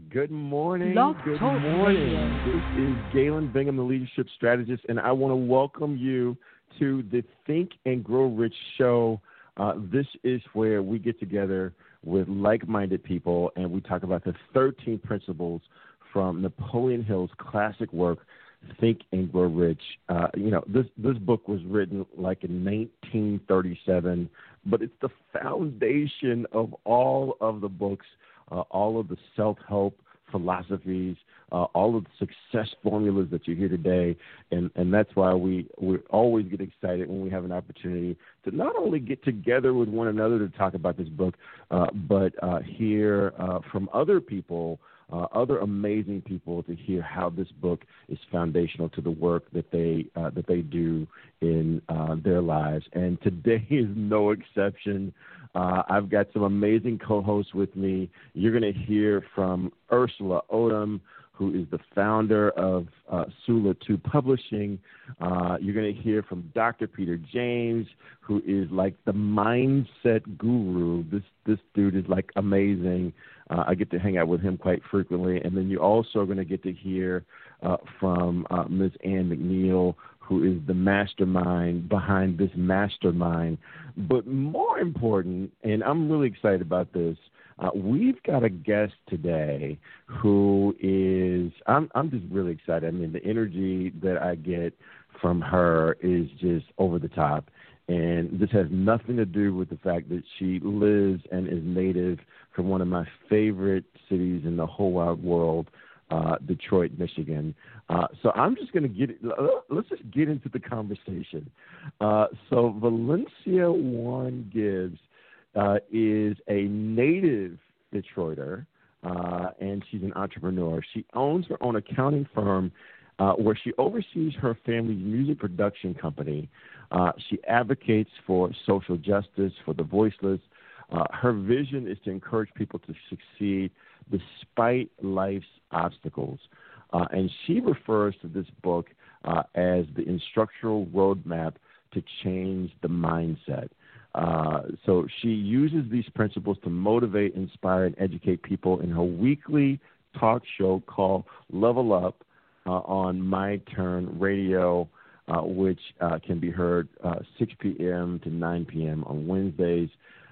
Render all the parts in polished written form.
Good morning. Blog Good Talk morning. Radio. This is Galen Bingham, the leadership strategist, and I want to welcome you to the Think and Grow Rich show. This is where we get together with like-minded people, and we talk about the 13 principles from Napoleon Hill's classic work, Think and Grow Rich. This book was written like in 1937, but it's the foundation of all of the books, all of the self-help philosophies, all of the success formulas that you hear today. And that's why we always get excited when we have an opportunity to not only get together with one another to talk about this book, but hear from other people, other amazing people, to hear how this book is foundational to the work that they do in their lives. And today is no exception. I've got some amazing co-hosts with me. You're going to hear from Ursula Odom, who is the founder of Sula 2 Publishing. You're going to hear from Dr. Peter James, who is like the mindset guru. This dude is like amazing. I get to hang out with him quite frequently. And then you're also going to get to hear from Ms. Ann McNeil, who is the mastermind behind this mastermind. But more important, and I'm really excited about this, we've got a guest today who is, I'm just really excited. I mean, the energy that I get from her is just over the top. And this has nothing to do with the fact that she lives and is native from one of my favorite cities in the whole wide world, Detroit, Michigan. So I'm just going to let's just get into the conversation. So Valencia Juan Gibbs is a native Detroiter, and she's an entrepreneur. She owns her own accounting firm where she oversees her family's music production company. She advocates for social justice, for the voiceless. Her vision is to encourage people to succeed despite life's obstacles. And she refers to this book as the instructional roadmap to change the mindset. So she uses these principles to motivate, inspire, and educate people in her weekly talk show called Level Up on My Turn Radio, which can be heard 6 p.m. to 9 p.m. on Wednesdays.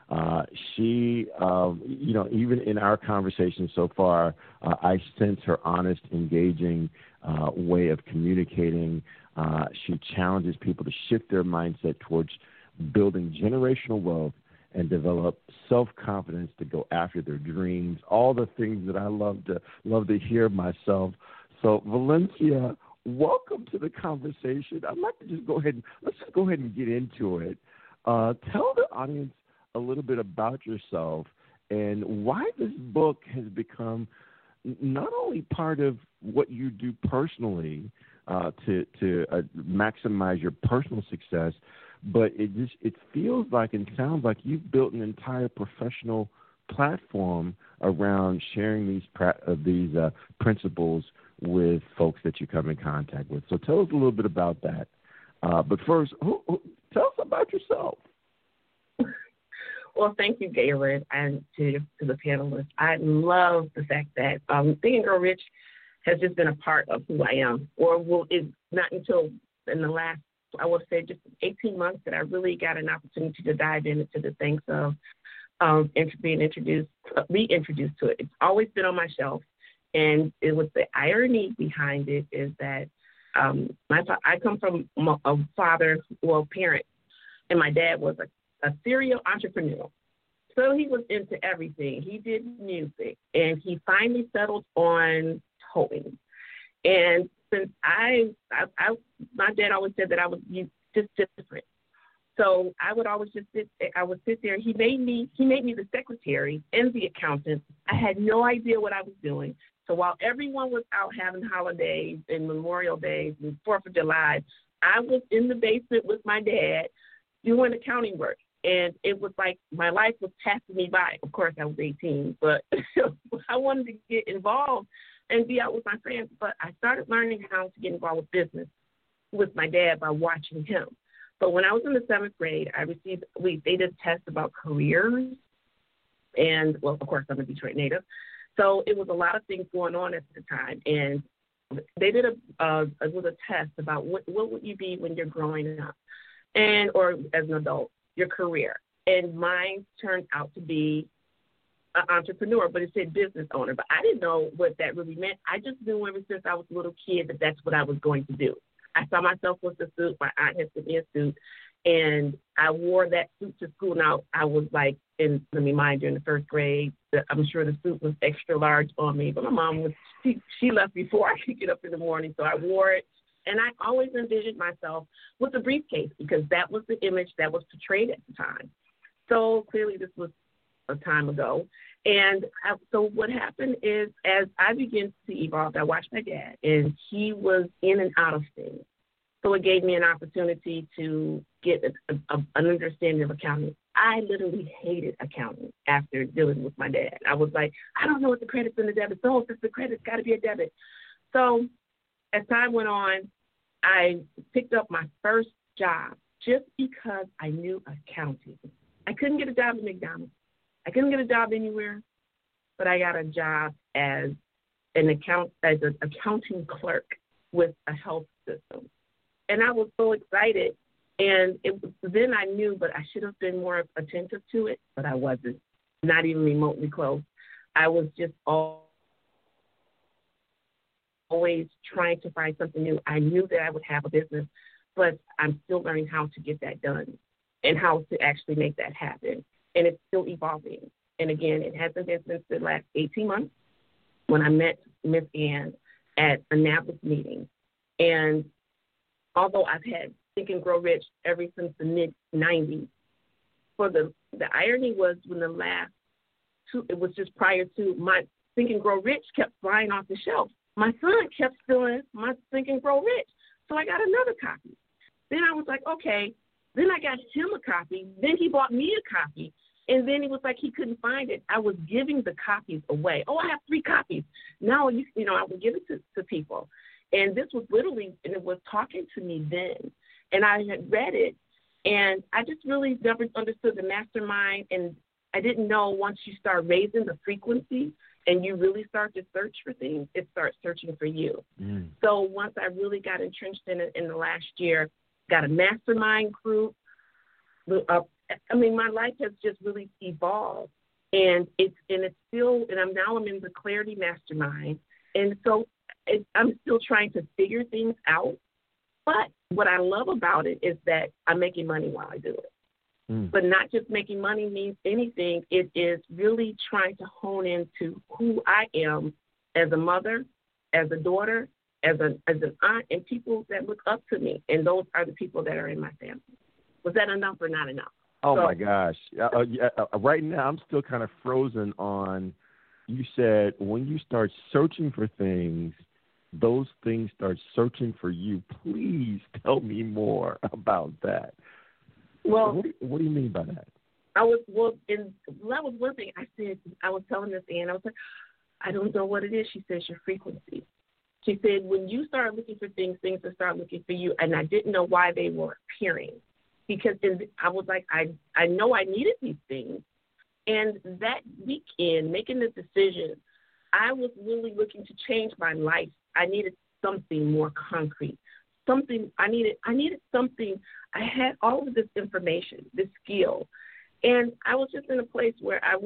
She, even in our conversation so far, I sense her honest, engaging way of communicating. She challenges people to shift their mindset towards building generational wealth and develop self-confidence to go after their dreams, all the things that I love to hear myself. So, Valencia, welcome to the conversation. I'd like to just go ahead and get into it. Tell the audience a little bit about yourself and why this book has become not only part of what you do personally to maximize your personal success, but it feels like and sounds like you've built an entire professional platform around sharing these principles with folks that you come in contact with. So tell us a little bit about that. But first, tell us about yourself. Well, thank you, Galen, and to the panelists. I love the fact that Think and Grow Rich has just been a part of who I am, is not until in the last, I would say, just 18 months that I really got an opportunity to dive into the things of being reintroduced to it. It's always been on my shelf, and it was the irony behind it is that I come from a parent, and my dad was a serial entrepreneur. So he was into everything. He did music, and he finally settled on towing. And since my dad always said that I was just different. So I would always sit there. He made me the secretary and the accountant. I had no idea what I was doing. So while everyone was out having holidays and Memorial Days and 4th of July, I was in the basement with my dad doing accounting work. And it was like my life was passing me by. Of course, I was 18, but I wanted to get involved and be out with my friends. But I started learning how to get involved with business with my dad by watching him. But when I was in the 7th grade, they did a test about careers. And, well, of course, I'm a Detroit native. So it was a lot of things going on at the time. And they did a test about what would you be when you're growing up and or as an adult, your career. And mine turned out to be an entrepreneur, but it said business owner. But I didn't know what that really meant. I just knew ever since I was a little kid that that's what I was going to do. I saw myself with a suit. My aunt had sent me a suit, and I wore that suit to school. Now, I was like, let me mind you, in the first grade, I'm sure the suit was extra large on me, but my mom she left before I could get up in the morning, so I wore it. And I always envisioned myself with a briefcase because that was the image that was portrayed at the time. So clearly this was a time ago. And so what happened is as I began to evolve, I watched my dad, and he was in and out of things. So it gave me an opportunity to get an understanding of accounting. I literally hated accounting after dealing with my dad. I was like, I don't know what the credits and the debits. So if it's the credit's got to be a debit. So as time went on, I picked up my first job just because I knew accounting. I couldn't get a job at McDonald's. I couldn't get a job anywhere, but I got a job as an accounting clerk with a health system. And I was so excited. And then I knew, but I should have been more attentive to it, but I wasn't, not even remotely close. I was just always trying to find something new. I knew that I would have a business, but I'm still learning how to get that done and how to actually make that happen. And it's still evolving. And again, it hasn't been since the last 18 months when I met Miss Ann at a NABLIS meeting. And although I've had Think and Grow Rich ever since the mid-'90s, for the irony was when the last two, it was just prior to my Think and Grow Rich kept flying off the shelf. My son kept stealing my Think and Grow Rich, so I got another copy. Then I was like, okay. Then I got him a copy. Then he bought me a copy, and then he was like he couldn't find it. I was giving the copies away. Oh, I have 3 copies. Now, I would give it to people. And this was literally, and it was talking to me then. And I had read it, and I just really never understood the mastermind. And I didn't know once you start raising the frequency and you really start to search for things, it starts searching for you. Mm. So once I really got entrenched in it in the last year, got a mastermind group. My life has just really evolved, and it's still, and I'm in the Clarity Mastermind, and so I'm still trying to figure things out. But what I love about it is that I'm making money while I do it. Mm. But not just making money means anything. It is really trying to hone into who I am as a mother, as a daughter, as an aunt, and people that look up to me. And those are the people that are in my family. Was that enough or not enough? Oh, my gosh. Right now I'm still kind of frozen on, you said when you start searching for things, those things start searching for you. Please tell me more about that. Well, what do you mean by that? That was one thing I said. I was telling Miss Ann, I was like, I don't know what it is. She says your frequency. She said when you start looking for things will start looking for you. And I didn't know why they were appearing, because I was like, I know I needed these things. And that weekend, making the decision, I was really looking to change my life. I needed something more concrete. I needed something. I had all of this information, this skill, and I was just in a place where I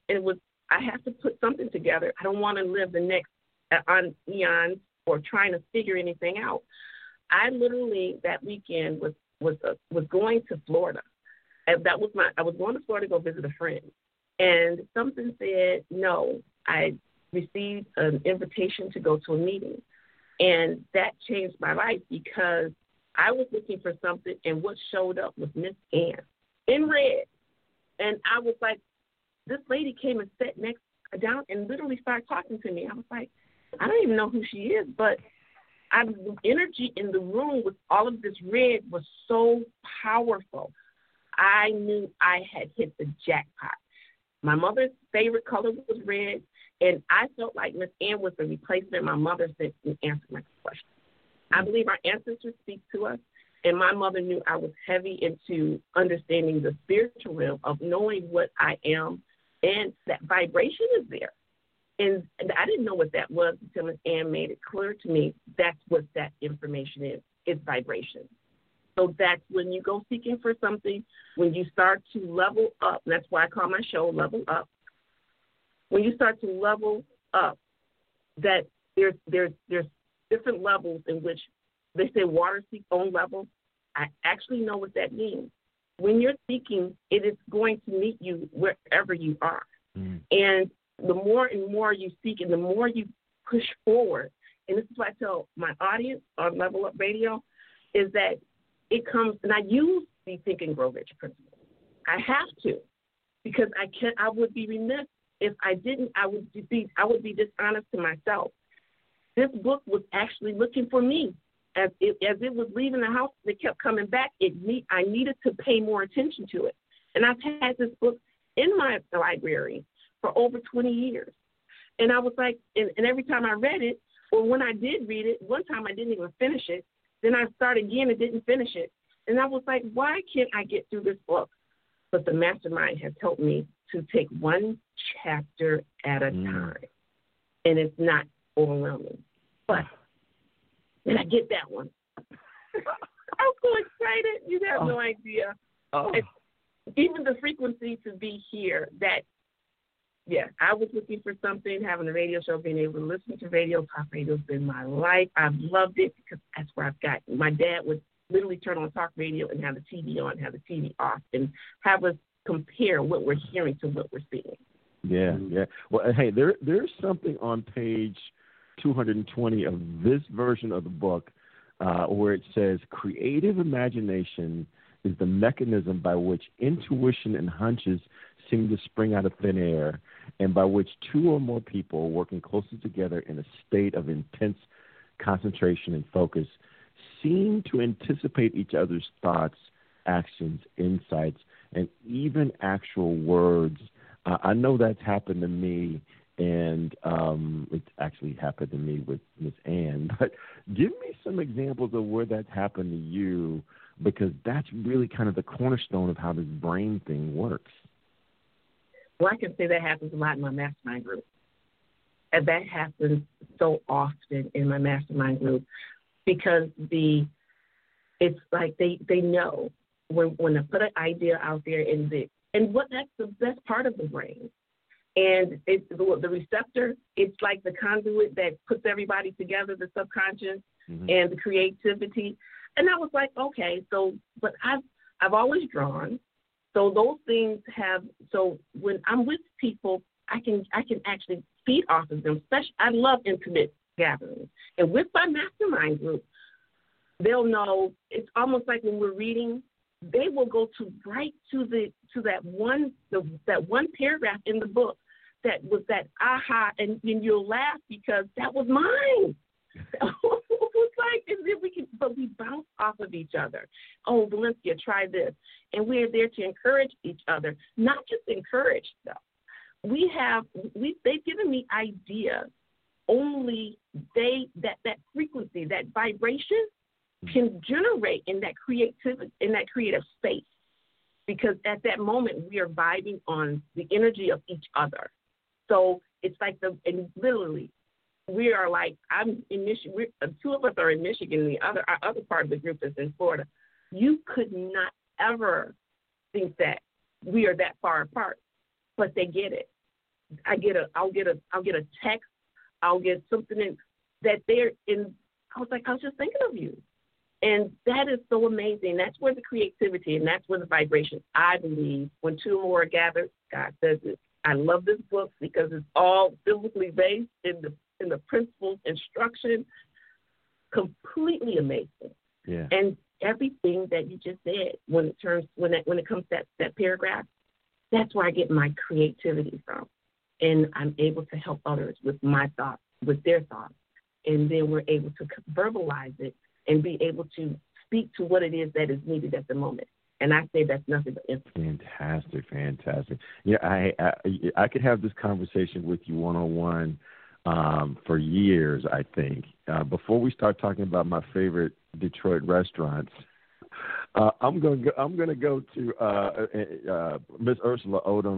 have to put something together. I don't want to live the next on eons or trying to figure anything out. I literally that weekend was going to Florida. And I was going to Florida to go visit a friend, and something said no. I received an invitation to go to a meeting. And that changed my life because I was looking for something, and what showed up was Miss Ann in red. And I was like, this lady came and sat down and literally started talking to me. I was like, I don't even know who she is, but the energy in the room with all of this red was so powerful. I knew I had hit the jackpot. My mother's favorite color was red, and I felt like Miss Ann was the replacement my mother sent to answer my question. I believe our ancestors speak to us, and my mother knew I was heavy into understanding the spiritual realm of knowing what I am, and that vibration is there. And I didn't know what that was until Ms. Ann made it clear to me. That's what that information is. It's vibration. So that's when you go seeking for something, when you start to level up. And that's why I call my show Level Up. When you start to level up, that there's different levels in which they say water seeks own level. I actually know what that means. When you're seeking, it is going to meet you wherever you are. And the more and more you seek and the more you push forward, and this is what I tell my audience on Level Up Radio, is that it comes, and I use the Think and Grow Rich principles. I have to, because I would be remiss if I didn't. I would be dishonest to myself. This book was actually looking for me. As it was leaving the house, it kept coming back. I needed to pay more attention to it. And I've had this book in my library for over 20 years. And I was like, and every time I read it, or when I did read it, one time I didn't even finish it. Then I started again and didn't finish it. And I was like, why can't I get through this book? But the mastermind has helped me to take one chapter at a time. And it's not overwhelming. But did I get that one? I'm so excited. You have no idea. Even the frequency to be here, I was looking for something, having a radio show, being able to listen to radio. Talk radio has been my life. I've loved it because that's where I've got. My dad would literally turn on talk radio and have the TV on, have the TV off, and have us compare what we're hearing to what we're seeing. Yeah. Well, hey, there's something on page 220 of this version of the book where it says, creative imagination is the mechanism by which intuition and hunches seem to spring out of thin air, and by which two or more people working closely together in a state of intense concentration and focus seem to anticipate each other's thoughts, actions, insights, and even actual words. I know that's happened to me, and it actually happened to me with Ms. Ann. But give me some examples of where that's happened to you, because that's really kind of the cornerstone of how this brain thing works. Well, I can say that happens a lot in my mastermind group. And that happens so often in my mastermind group because it's like they know when I put an idea out there and what that's the best part of the brain. And it's the receptor, it's like the conduit that puts everybody together, the subconscious and the creativity. And I was like, okay, but I've always drawn. So those things so when I'm with people, I can actually feed off of them. I love intimate gatherings. And with my mastermind group, they'll know, it's almost like when we're reading, they will go right to that one paragraph in the book that was that aha, and you'll laugh because that was mine. It was like, but we bounce off of each other. Oh, Valencia, try this. And we're there to encourage each other, not just encourage though. They've given me ideas. Only that frequency, that vibration can generate in that creative space. Because at that moment we are vibing on the energy of each other. So it's like and literally, we are like, I'm in Michigan. Two of us are in Michigan. Our other part of the group is in Florida. You could not ever think that we are that far apart, but they get it. I'll get a text. I'll get something that they're in. I was just thinking of you, and that is so amazing. That's where the creativity and that's where the vibration. I believe when two or more are gathered, God says it. I love this book because it's all biblically based in the principles, instruction, completely amazing. Yeah. And everything that you just said when it comes to that paragraph, that's where I get my creativity from. And I'm able to help others with my thoughts, with their thoughts. And then we're able to verbalize it and be able to speak to what it is that is needed at the moment. And I say that's nothing but influence. Fantastic. Yeah, I could have this conversation with you one-on-one for years, I think. Before we start talking about my favorite Detroit restaurants, I'm going to go to Miss Ursula Odom.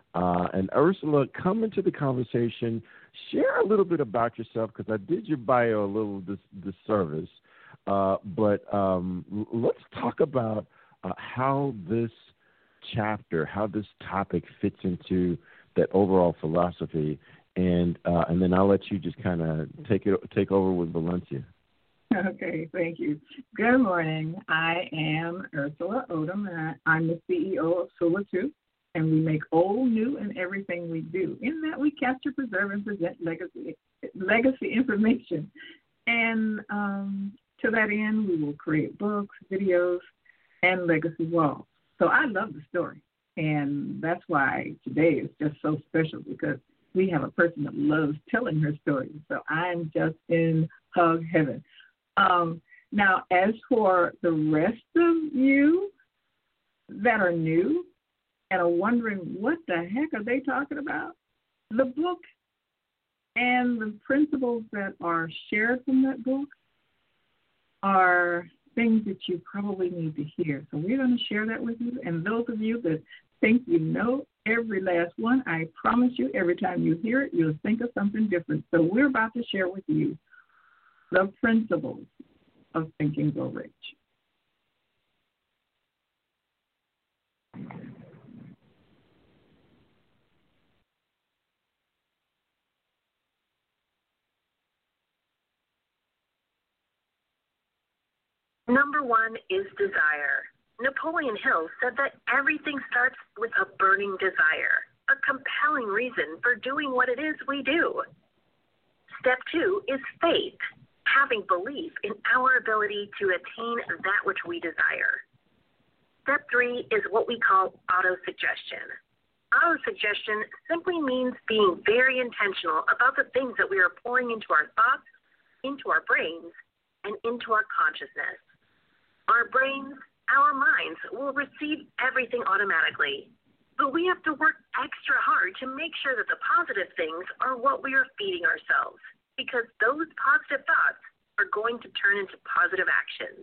And Ursula, come into the conversation. Share a little bit about yourself, because I did your bio a little disservice. But let's talk about how this chapter, how this topic fits into that overall philosophy, and then I'll let you just kind of take over with Valencia. Okay, thank you. Good morning. I am Ursula Odom, and I'm the CEO of Sula 2, and we make old, new, and everything we do. In that, we capture, preserve, and present legacy information. And to that end, we will create books, videos, and legacy walls. So I love the story, and that's why today is just so special, because we have a person that loves telling her story. So I'm just in hug heaven. Now, as for the rest of you that are new and are wondering what the heck are they talking about, the book and the principles that are shared from that book are things that you probably need to hear. So we're going to share that with you. And those of you that think you know every last one, I promise you, every time you hear it, you'll think of something different. So we're about to share with you the principles of Think and Grow Rich. Number one is desire. Napoleon Hill said that everything starts with a burning desire, a compelling reason for doing what it is we do. Step two is faith, having belief in our ability to attain that which we desire. Step three is what we call autosuggestion. Autosuggestion simply means being very intentional about the things that we are pouring into our thoughts, into our brains, and into our consciousness. Our brains, our minds will receive everything automatically, but we have to work extra hard to make sure that the positive things are what we are feeding ourselves, because those positive thoughts are going to turn into positive actions.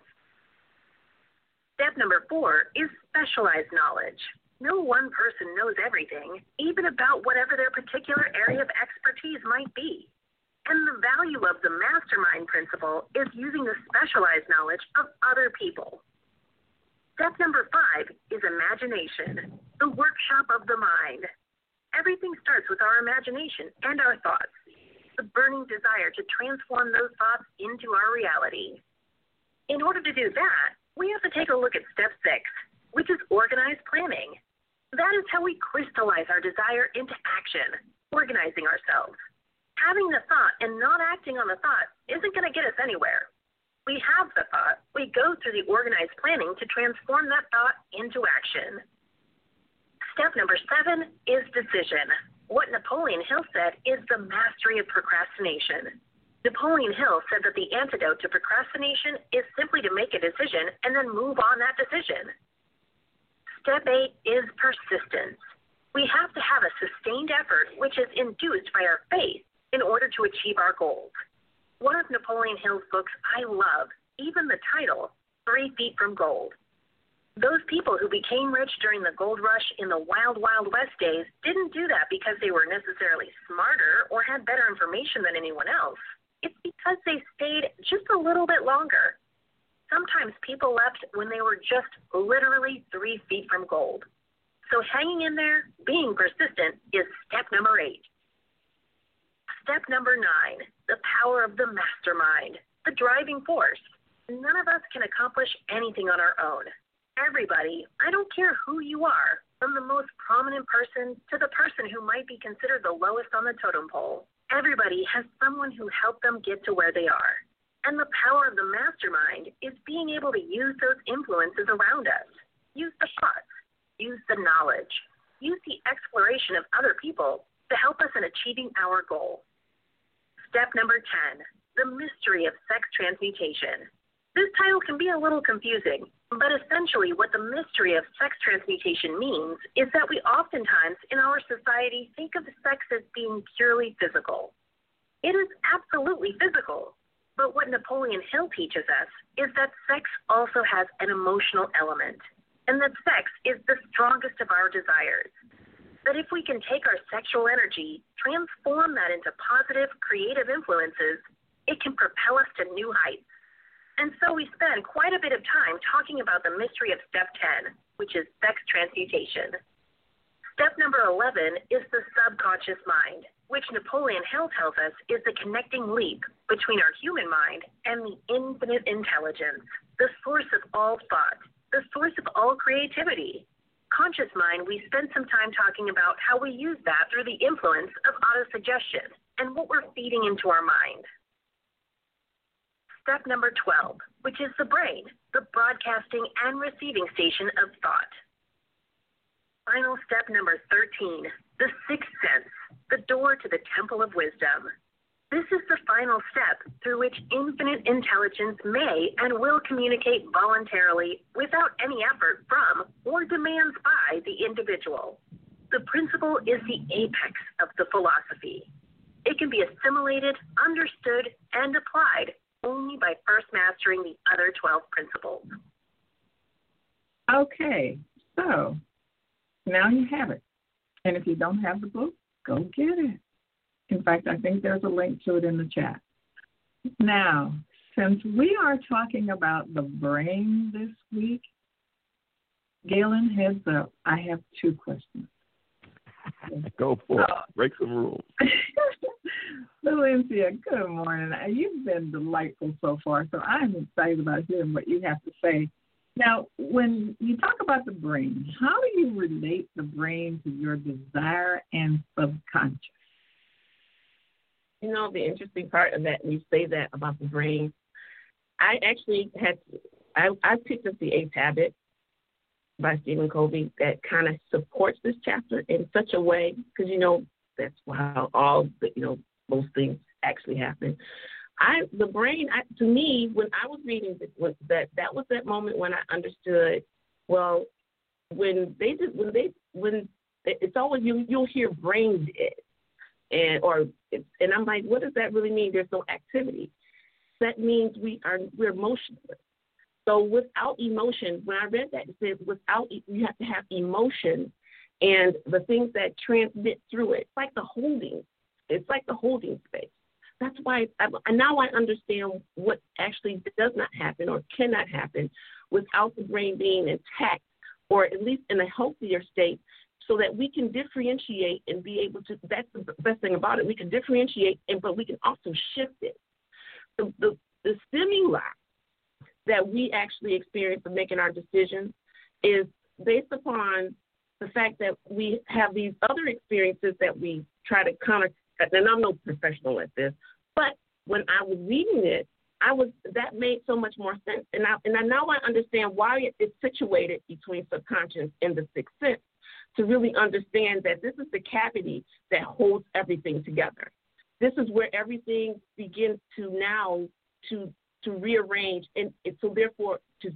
Step number four is specialized knowledge. No one person knows everything, even about whatever their particular area of expertise might be. And the value of the mastermind principle is using the specialized knowledge of other people. Step number five is imagination, the workshop of the mind. Everything starts with our imagination and our thoughts, the burning desire to transform those thoughts into our reality. In order to do that, we have to take a look at step six, which is organized planning. That is how we crystallize our desire into action, organizing ourselves. Having the thought and not acting on the thought isn't going to get us anywhere. We have the thought. We go through the organized planning to transform that thought into action. Step number seven is decision. What Napoleon Hill said is the mastery of procrastination. Napoleon Hill said that the antidote to procrastination is simply to make a decision and then move on that decision. Step eight is persistence. We have to have a sustained effort which is induced by our faith in order to achieve our goals. One of Napoleon Hill's books I love, even the title, 3 Feet from Gold. Those people who became rich during the gold rush in the wild, wild west days didn't do that because they were necessarily smarter or had better information than anyone else. It's because they stayed just a little bit longer. Sometimes people left when they were just literally 3 feet from gold. So hanging in there, being persistent, is step number 8. Step number 9, the power of the mastermind, the driving force. None of us can accomplish anything on our own. Everybody, I don't care who you are, from the most prominent person to the person who might be considered the lowest on the totem pole, everybody has someone who helped them get to where they are. And the power of the mastermind is being able to use those influences around us. Use the thoughts, use the knowledge, use the exploration of other people to help us in achieving our goal. Step number 10, the mystery of sex transmutation. This title can be a little confusing, but essentially what the mystery of sex transmutation means is that we oftentimes in our society think of sex as being purely physical. It is absolutely physical, but what Napoleon Hill teaches us is that sex also has an emotional element, and that sex is the strongest of our desires. that if we can take our sexual energy, transform that into positive, creative influences, it can propel us to new heights. And so we spend quite a bit of time talking about the mystery of step 10, which is sex transmutation. Step number 11 is the subconscious mind, which Napoleon Hill tells us is the connecting link between our human mind and the infinite intelligence, the source of all thought, the source of all creativity. Conscious mind, we spend some time talking about how we use that through the influence of autosuggestion and what we're feeding into our mind. Step number 12, which is the brain, the broadcasting and receiving station of thought. Final step number 13, the sixth sense, the door to the temple of wisdom. This is the final step through which infinite intelligence may and will communicate voluntarily without any effort from or demands by the individual. The principle is the apex of the philosophy. It can be assimilated, understood, and applied only by first mastering the other 12 principles. Okay, so now you have it. And if you don't have the book, go get it. In fact, I think there's a link to it in the chat. Now, since we are talking about the brain this week, Galen, heads up, I have 2 questions. Go for it. Break some rules. Valencia, good morning. You've been delightful so far, so I'm excited about hearing what you have to say. Now, when you talk about the brain, how do you relate the brain to your desire and subconscious? You know, the interesting part of that, when you say that about the brain, I actually I picked up The 8th Habit by Stephen Covey that kind of supports this chapter in such a way, because, you know, that's how all the, you know, most things actually happen. The brain, to me, when I was reading this, that was that moment when I understood, well, when it's always, you'll hear brain dead. And I'm like, what does that really mean? There's no activity. That means we're emotionless. So without emotion, when I read that, it says you have to have emotion and the things that transmit through it. It's like the holding space. That's why now I understand what actually does not happen or cannot happen without the brain being intact, or at least in a healthier state, so that we can differentiate and be able to. That's the best thing about it. We can differentiate, but we can also shift it. The stimuli that we actually experience in making our decisions is based upon the fact that we have these other experiences that we try to counter. And I'm no professional at this, but when I was reading it, that made so much more sense. And now I understand why it's situated between subconscious and the sixth sense, to really understand that this is the cavity that holds everything together. This is where everything begins to now to rearrange, and so therefore to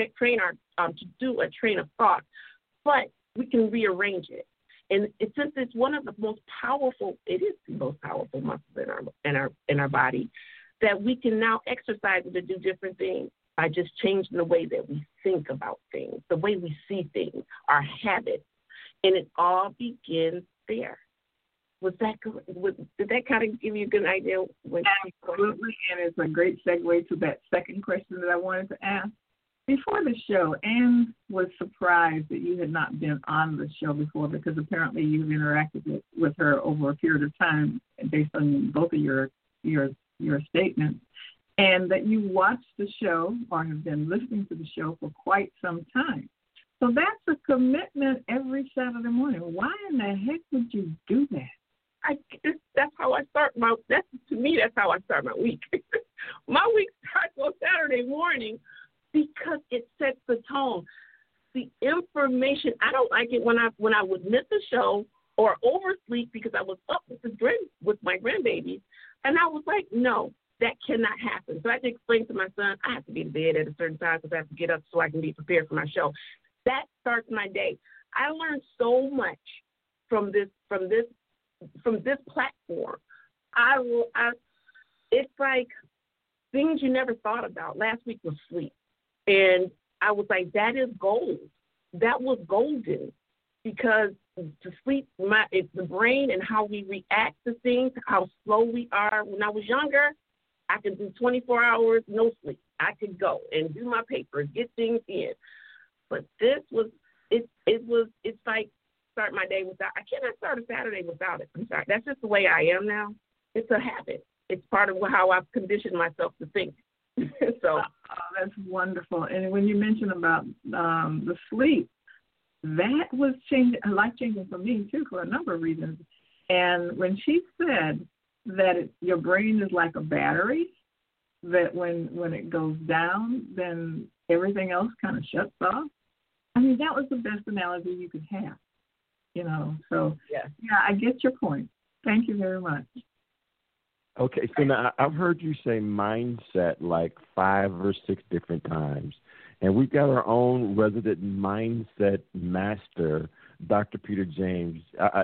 do a train of thought, but we can rearrange it. And since it's one of the most powerful, it is the most powerful muscle in our body, that we can now exercise it to do different things by just changing the way that we think about things, the way we see things, our habits, and it all begins there. Was that good? Did that kind of give you a good idea? Absolutely, and it's a great segue to that second question that I wanted to ask. Before the show, Anne was surprised that you had not been on the show before, because apparently you've interacted with her over a period of time based on both of your statements, and that you watched the show or have been listening to the show for quite some time. So that's a commitment every Saturday morning. Why in the heck would you do that? That's how I start that's how I start my week. My week starts on Saturday morning because it sets the tone. The information, I don't like it when I would miss the show or oversleep because I was up with my grandbabies, and I was like, no, that cannot happen. So I had to explain to my son, I have to be in bed at a certain time because I have to get up so I can be prepared for my show. That starts my day. I learned so much from this platform. It's like things you never thought about. Last week was sleep, and I was like, that is gold. That was golden, because to sleep, the brain and how we react to things, how slow we are. When I was younger, I could do 24 hours, no sleep. I could go and do my papers, get things in. But this was, it's like start my day without, I cannot start a Saturday without it. I'm sorry. That's just the way I am now. It's a habit. It's part of how I've conditioned myself to think. So that's wonderful. And when you mentioned about the sleep, that was life-changing for me, too, for a number of reasons. And when she said that your brain is like a battery, that when it goes down, then everything else kind of shuts off. I mean, that was the best analogy you could have, So, yeah, I get your point. Thank you very much. Okay, so now I've heard you say mindset like 5 or 6 different times. And we've got our own resident mindset master, Dr. Peter James.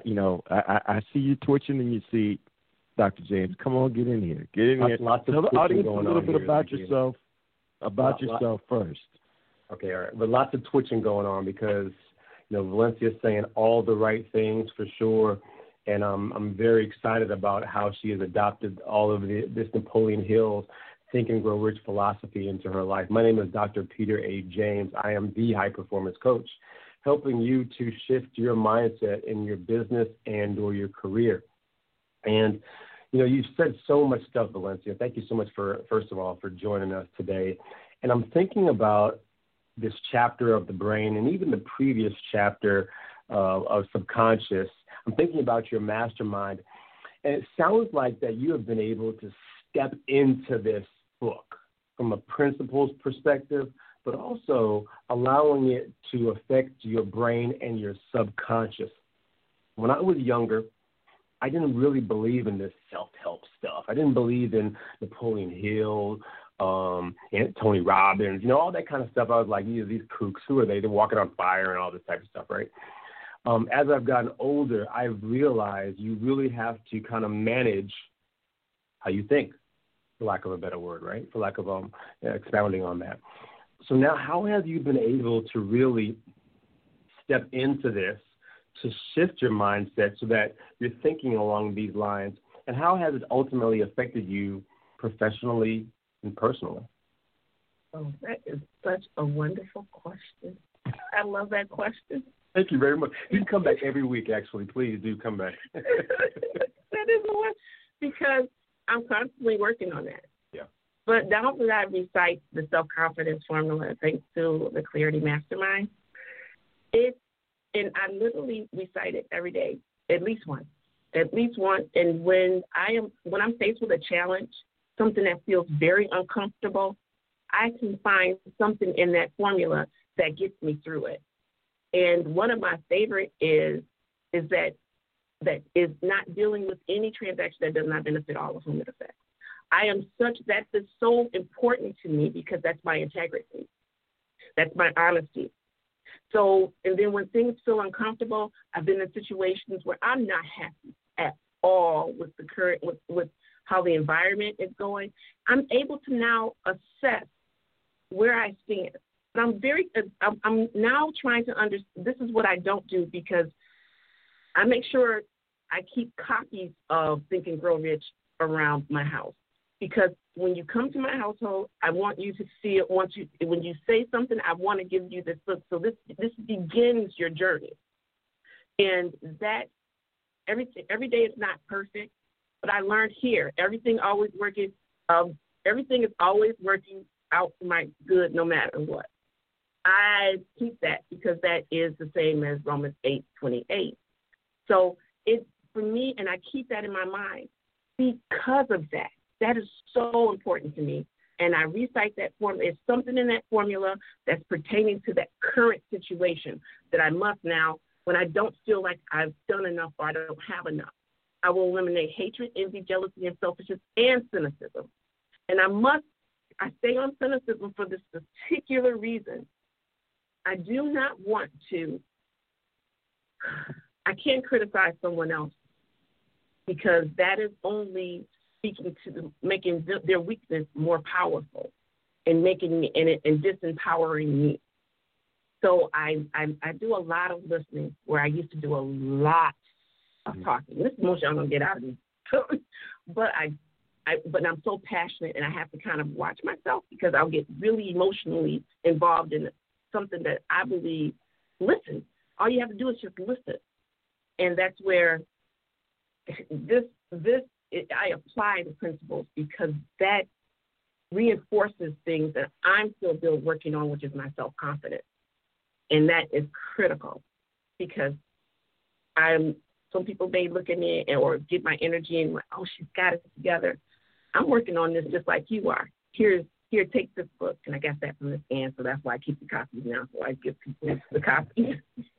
I see you twitching in your seat, Dr. James. Come on, get in here. Tell the audience a little bit about yourself. Yourself first. Okay, all right. But lots of twitching going on because, Valencia's saying all the right things for sure. And I'm very excited about how she has adopted all of this Napoleon Hill's Think and Grow Rich philosophy into her life. My name is Dr. Peter A. James. I am the high performance coach, helping you to shift your mindset in your business and or your career. And, you've said so much stuff, Valencia. Thank you so much first of all, for joining us today. And I'm thinking about this chapter of the brain and even the previous chapter of subconscious. I'm thinking about your mastermind. And it sounds like that you have been able to step into this book from a principles perspective, but also allowing it to affect your brain and your subconscious. When I was younger, I didn't really believe in this self-help stuff. I didn't believe in Napoleon Hill, and Tony Robbins, all that kind of stuff. I was like, these kooks, who are they? They're walking on fire and all this type of stuff, right? As I've gotten older, I've realized you really have to kind of manage how you think, for lack of a better word, right? For lack of expounding on that. So now how have you been able to really step into this to shift your mindset so that you're thinking along these lines? And how has it ultimately affected you professionally and personally? Oh, that is such a wonderful question. I love that question. Thank you very much. You can come back every week, actually. Please do come back. That is the one, because I'm constantly working on that. Yeah. But now that I recite the self-confidence formula, thanks to the Clarity Mastermind, and I literally recite it every day, at least once. And when I'm faced with a challenge, something that feels very uncomfortable, I can find something in that formula that gets me through it. And one of my favorite is that is not dealing with any transaction that does not benefit all of whom it affects. That is so important to me because that's my integrity. That's my honesty. So, and then when things feel uncomfortable, I've been in situations where I'm not happy at all with the current, with how the environment is going. I'm able to now assess where I stand. But I'm now trying to understand, this is what I don't do, because I make sure I keep copies of Think and Grow Rich around my house. Because when you come to my household, I want you to see it. When you say something, I want to give you this look. So this begins your journey. And that every day is not perfect, but I learned here, everything is always working out for my good no matter what. I keep that because that is the same as Romans 8:28. So it's for me, and I keep that in my mind because of that. That is so important to me. And I recite that formula. It's something in that formula that's pertaining to that current situation that I must now, when I don't feel like I've done enough or I don't have enough. I will eliminate hatred, envy, jealousy, and selfishness, and cynicism. And I stay on cynicism for this particular reason. I do not want to, I can't criticize someone else because that is only speaking to making their weakness more powerful and making me and disempowering me. So I do a lot of listening where I used to do a lot of talking. This is most y'all gonna get out of me. But I'm so passionate, and I have to kind of watch myself because I'll get really emotionally involved in something that I believe. Listen, all you have to do is just listen, and that's where I apply the principles because that reinforces things that I'm still working on, which is my self-confidence. And that is critical because some people may look at me or get my energy and like, oh, she's got it together. I'm working on this just like you are. Here, take this book. And I got that from Miss Ann, so that's why I keep the copies now, so I give people the copies.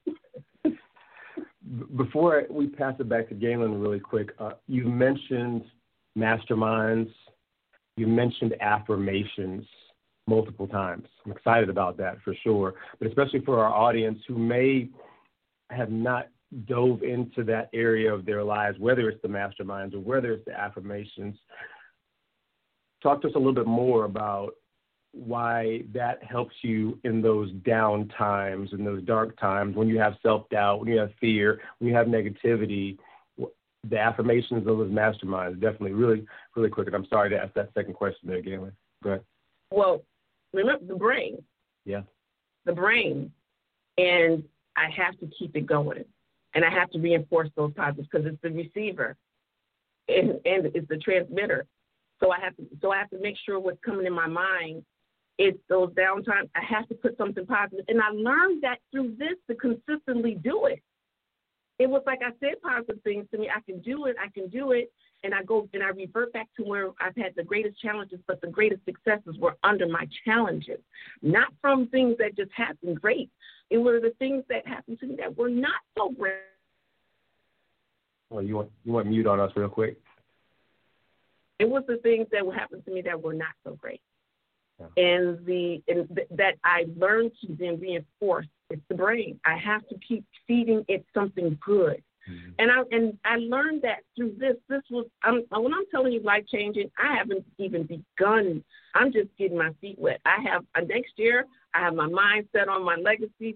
Before we pass it back to Galen really quick, you mentioned masterminds. You mentioned affirmations multiple times. I'm excited about that for sure, but especially for our audience who may have not dove into that area of their lives, whether it's the masterminds or whether it's the affirmations. Talk to us a little bit more about why that helps you in those down times, in those dark times, when you have self-doubt, when you have fear, when you have negativity. The affirmations of those masterminds, definitely, really, really quick. And I'm sorry to ask that second question there, Galen. Go ahead. Well, remember the brain. Yeah. The brain. And I have to keep it going. And I have to reinforce those positives because it's the receiver and it's the transmitter. So I have to make sure what's coming in my mind, it's those downtimes. I have to put something positive. And I learned that through this to consistently do it. It was like I said positive things to me. I can do it. And I go and I revert back to where I've had the greatest challenges, but the greatest successes were under my challenges, not from things that just happened great. It were the things that happened to me that were not so great. Well, you want mute on us real quick? It was the things that happened to me that were not so great. Yeah. And that I learned to then reinforce. It's the brain. I have to keep feeding it something good. Mm-hmm. And I learned that through this. This was when I'm telling you life changing. I haven't even begun. I'm just getting my feet wet. I have next year. I have my mind set on my legacy.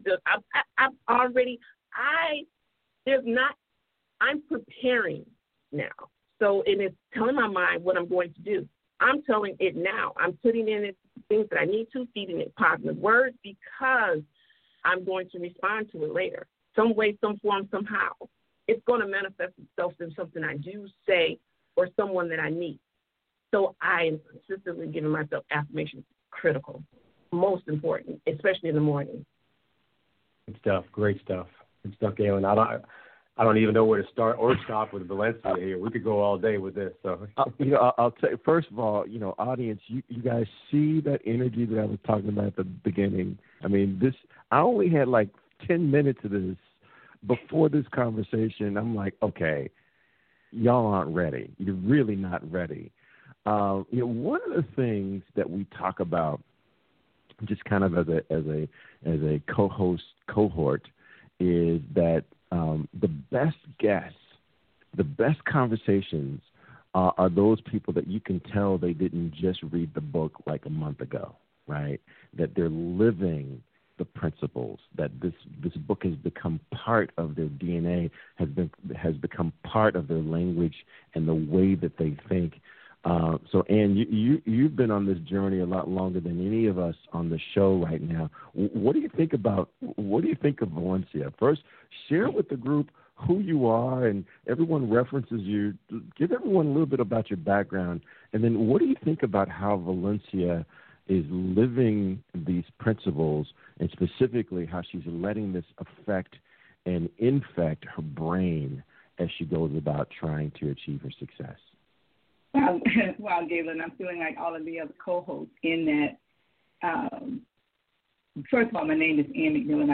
I'm preparing now. So it is telling my mind what I'm going to do. I'm telling it now. I'm putting in it things that I need to, feeding it positive words because I'm going to respond to it later. Some way, some form, somehow. It's going to manifest itself in something I do say or someone that I meet. So I am consistently giving myself affirmations. Critical. Most important, especially in the morning. Good stuff. Great stuff. Good stuff, Galen. I don't even know where to start or stop with Valencia here. We could go all day with this. So, I'll tell you, first of all, audience, you guys see that energy that I was talking about at the beginning. I mean, I only had like 10 minutes of this before this conversation. I'm like, okay, y'all aren't ready. You're really not ready. One of the things that we talk about, just kind of as a co-host cohort, is that the best guests, the best conversations are those people that you can tell they didn't just read the book like a month ago, right? That they're living the principles, that this book has become part of their DNA, has become part of their language and the way that they think. So, Ann, you've been on this journey a lot longer than any of us on the show right now. What do you think of Valencia? First, share with the group who you are, and everyone references you. Give everyone a little bit about your background, and then what do you think about how Valencia is living these principles, and specifically how she's letting this affect and infect her brain as she goes about trying to achieve her success? Wow, Galen, I'm feeling like all of the other co-hosts in that. First of all, my name is Ann McMillan.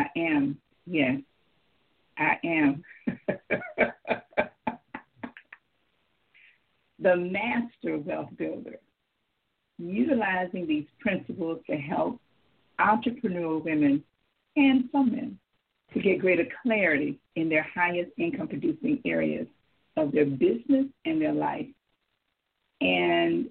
I am the master wealth builder, utilizing these principles to help entrepreneurial women and some men to get greater clarity in their highest income producing areas of their business and their life. And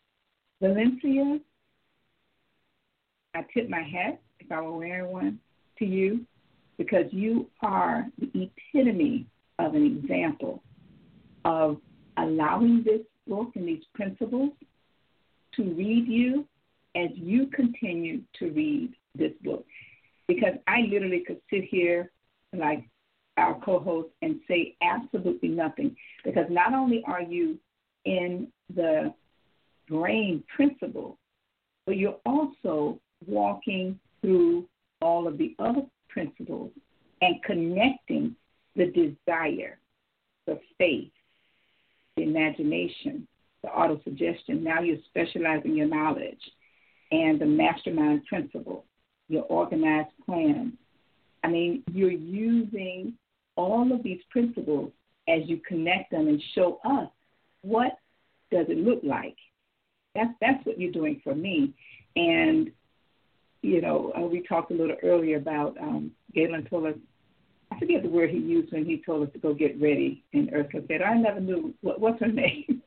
Valencia, I tip my hat, if I were wearing one, to you because you are the epitome of an example of allowing this book and these principles to read you as you continue to read this book. Because I literally could sit here like our co-host and say absolutely nothing. Because not only are you in the brain principle, but you're also walking through all of the other principles and connecting the desire, the faith, the imagination, the autosuggestion. Now you're specializing your knowledge and the mastermind principle, your organized plan. I mean, you're using all of these principles as you connect them and show us what does it look like. That's what you're doing for me. And, you know, we talked a little earlier about Galen told us, I forget the word he used when he told us to go get ready. And Ursula said, I never knew, what's her name?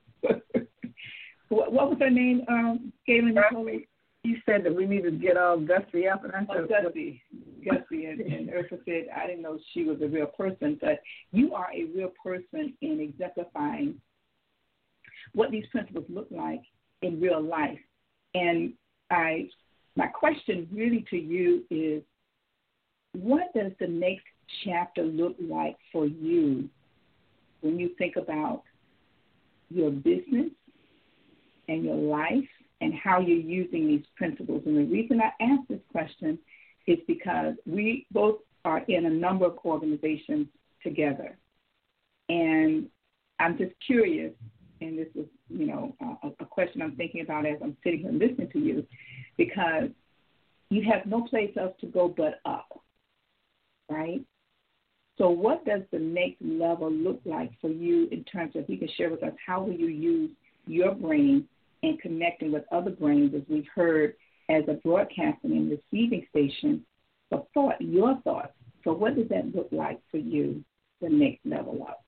what was her name, Galen? You said that we needed to get all Gussie up. And I said, Gussie. And Ursula said, I didn't know she was a real person. But you are a real person in exemplifying what these principles look like in real life. And my question really to you is, what does the next chapter look like for you when you think about your business and your life and how you're using these principles? And the reason I ask this question is because we both are in a number of organizations together. And I'm just curious, and this is, you know, a question I'm thinking about as I'm sitting here listening to you, because you have no place else to go but up, right? So what does the next level look like for you in terms of, you can share with us, how will you use your brain and connecting with other brains, as we've heard, as a broadcasting and receiving station for thought, your thoughts. So what does that look like for you, the next level up?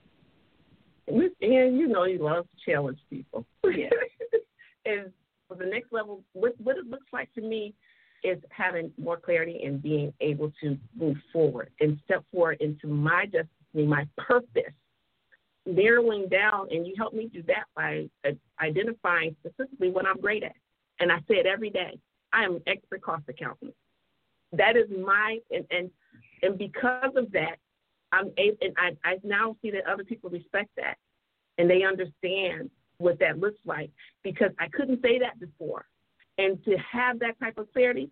And you know you love to challenge people. Yeah. And for the next level, what it looks like to me is having more clarity and being able to move forward and step forward into my destiny, my purpose, narrowing down, and you help me do that by identifying specifically what I'm great at. And I say it every day. I am an expert cost accountant. That is my, and because of that, I'm able, and I now see that other people respect that, and they understand what that looks like, because I couldn't say that before. And to have that type of clarity,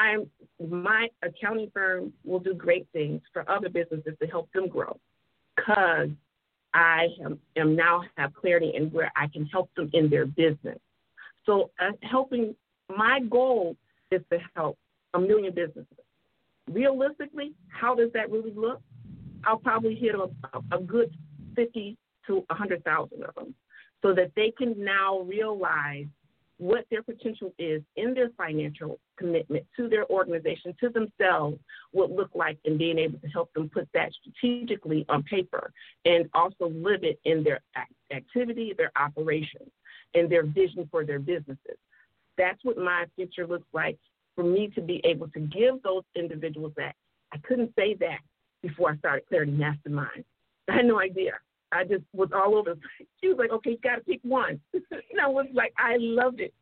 my accounting firm will do great things for other businesses to help them grow, because I am now have clarity in where I can help them in their business. So helping, my goal is to help 1 million businesses. Realistically, how does that really look? I'll probably hit a good 50 to 100,000 of them, so that they can now realize what their potential is in their financial commitment to their organization, to themselves, would look like, and being able to help them put that strategically on paper and also live it in their activity, their operations, and their vision for their businesses. That's what my future looks like, for me to be able to give those individuals that. I couldn't say that before I started Clarity Mastermind. I had no idea. I just was all over. She was like, okay, you got to pick one. And I was like, I loved it.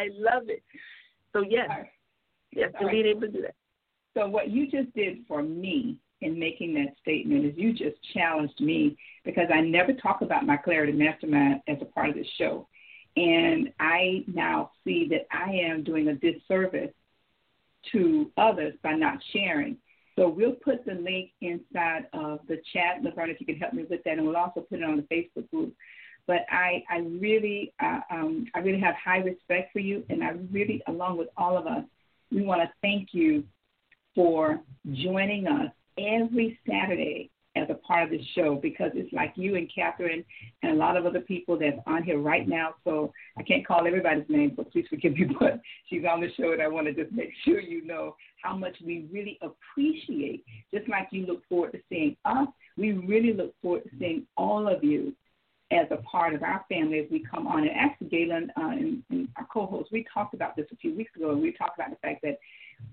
So, yes, and being able to do that. So what you just did for me in making that statement is you just challenged me, because I never talk about my Clarity Mastermind as a part of this show. And I now see that I am doing a disservice to others by not sharing. So we'll put the link inside of the chat. Laverne, if you can help me with that, and we'll also put it on the Facebook group. But I really have high respect for you, and I really, along with all of us, we want to thank you for joining us every Saturday as a part of this show, because it's like you and Catherine and a lot of other people that's on here right now. So I can't call everybody's name, so please forgive me, but she's on the show, and I want to just make sure you know how much we really appreciate. Just like you look forward to seeing us, we really look forward to seeing all of you as a part of our family as we come on. And actually, Galen and our co-host, we talked about this a few weeks ago, and we talked about the fact that